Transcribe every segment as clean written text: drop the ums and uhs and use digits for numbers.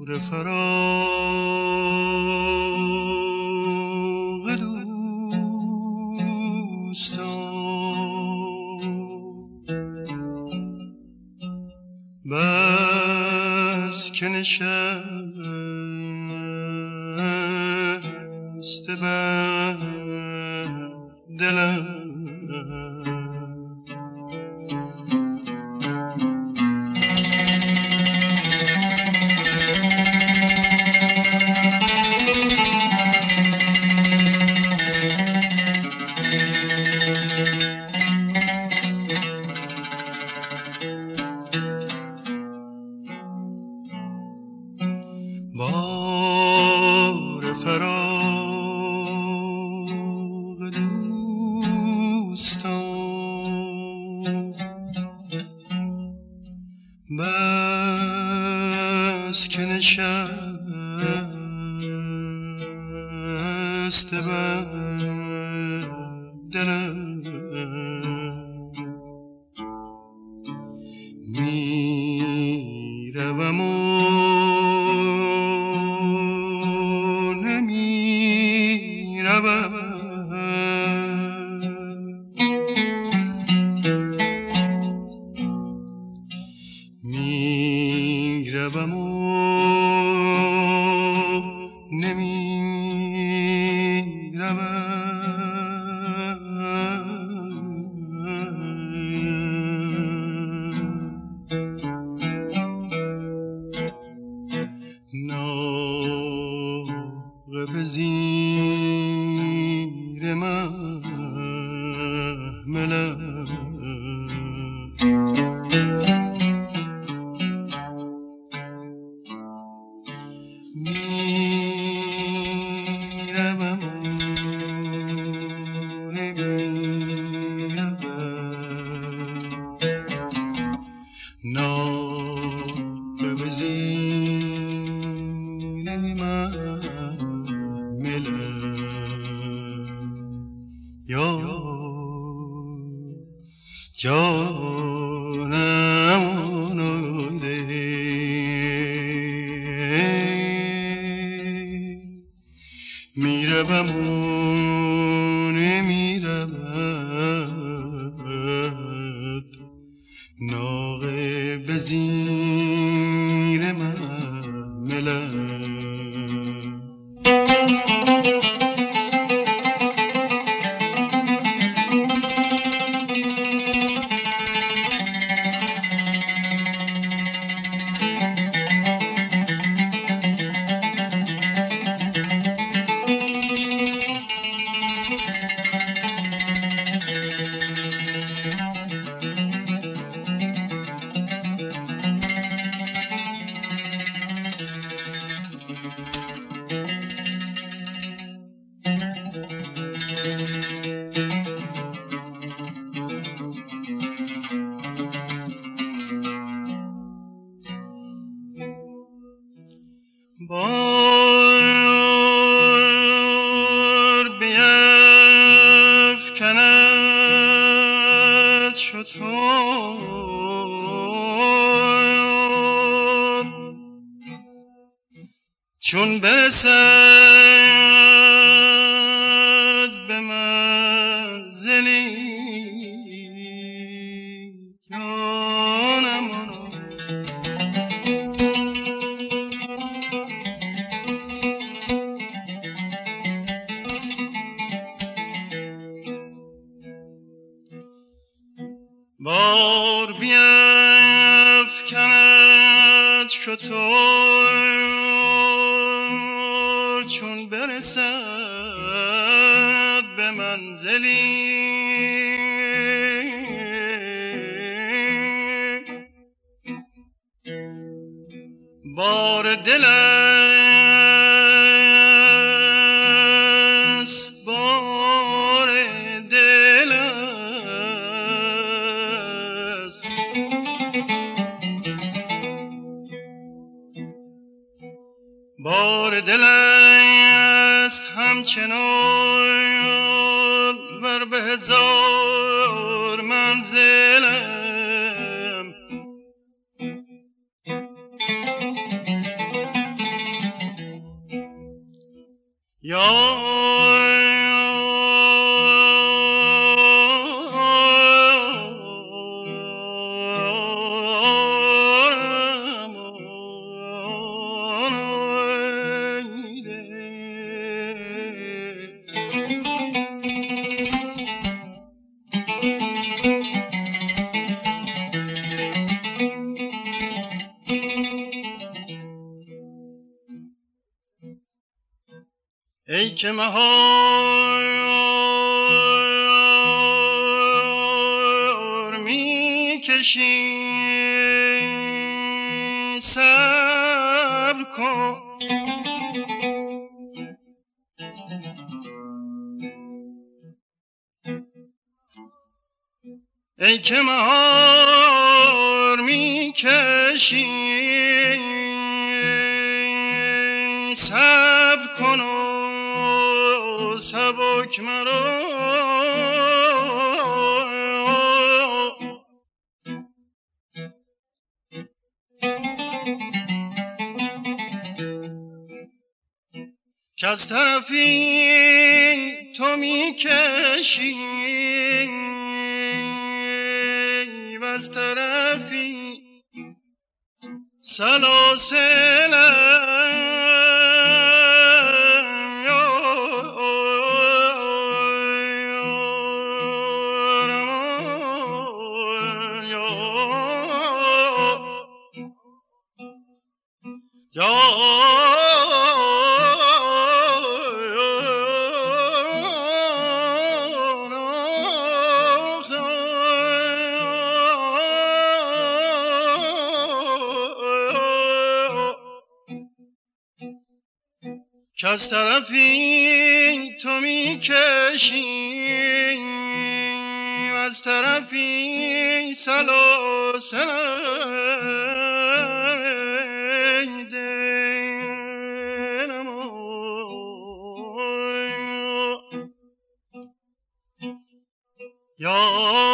فراق دوستان بس که نشسته بر دلم بار فراق دوستان بس که نشسته بر دلم میروم و میروم و ناقه به زیر محملم میروم و نمیروم ناقه به زیر محملم یا جانم میروم و نمیرود ناقه به زیر محملم بار بیفکند شتر چون برسد به منزلی جانم بار بیفکند شتر چون برسد به منزلی بار دل است بار دل است بار دل است همچنان بر به هزار منزلم. ای که مهار می کشی صبر کن، ای که مهار می کشی صبر کن و سبک مرا که از طرفی تو می کشی و از طرفی سلاسلم که از طرفی تو می کشی و از طرفی سلاسلم دلم یا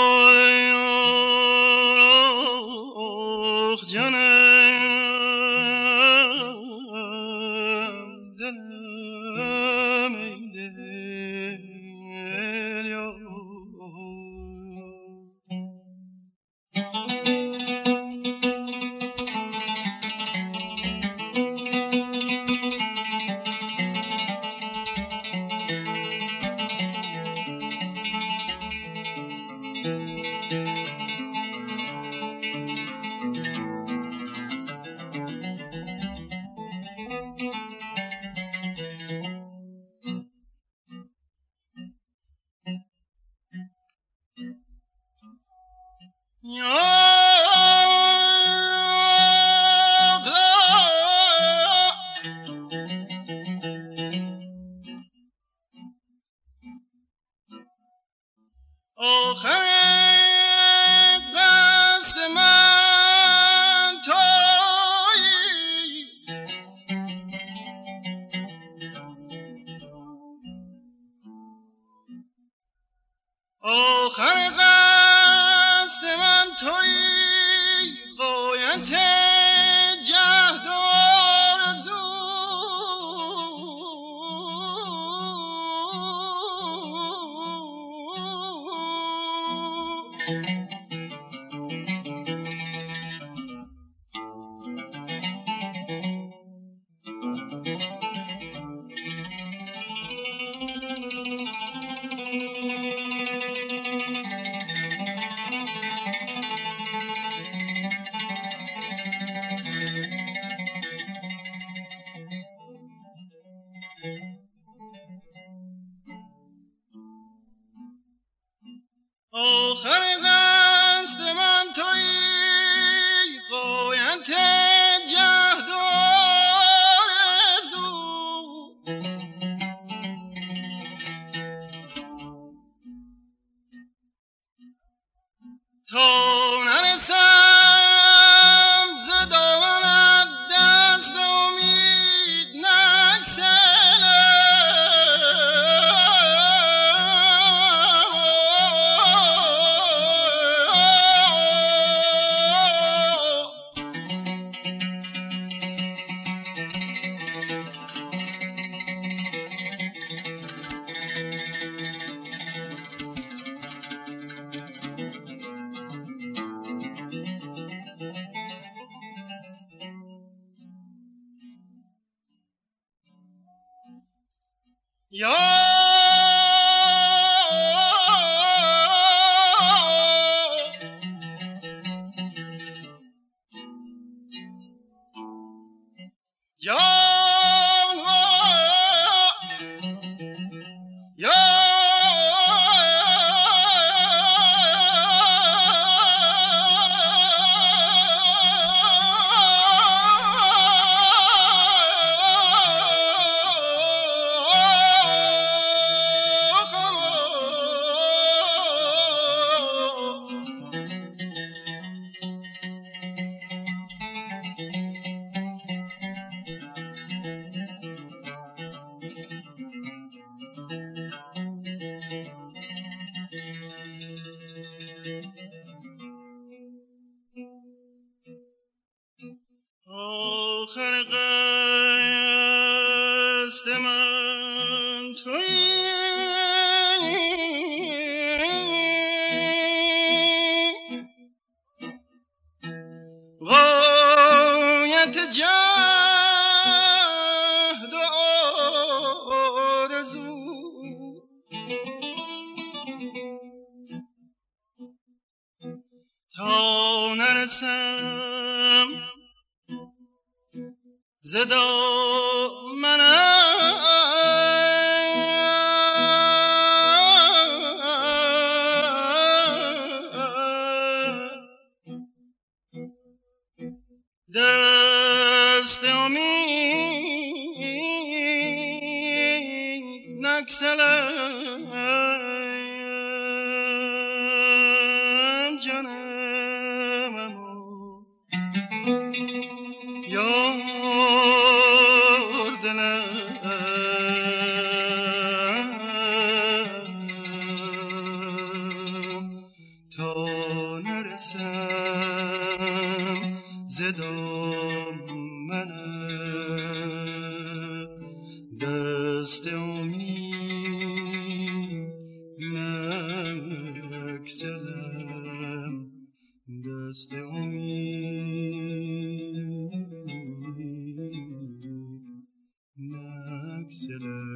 آخر دست من تویی، آخر قصد من تویی، غایت جهد و آرزو، آخر قصد من تویی، غایت جهد و آرزو، تا نرسم ز دامنت دست امید نگسلم، یا آخر قصد من تویی، غایت جهد و آرزو، تا نرسم ز دامنت دست امید نگسلم جانمو یار دلم تا نرسم ز دامنت دست امید نگسلم دست امید نگسلم.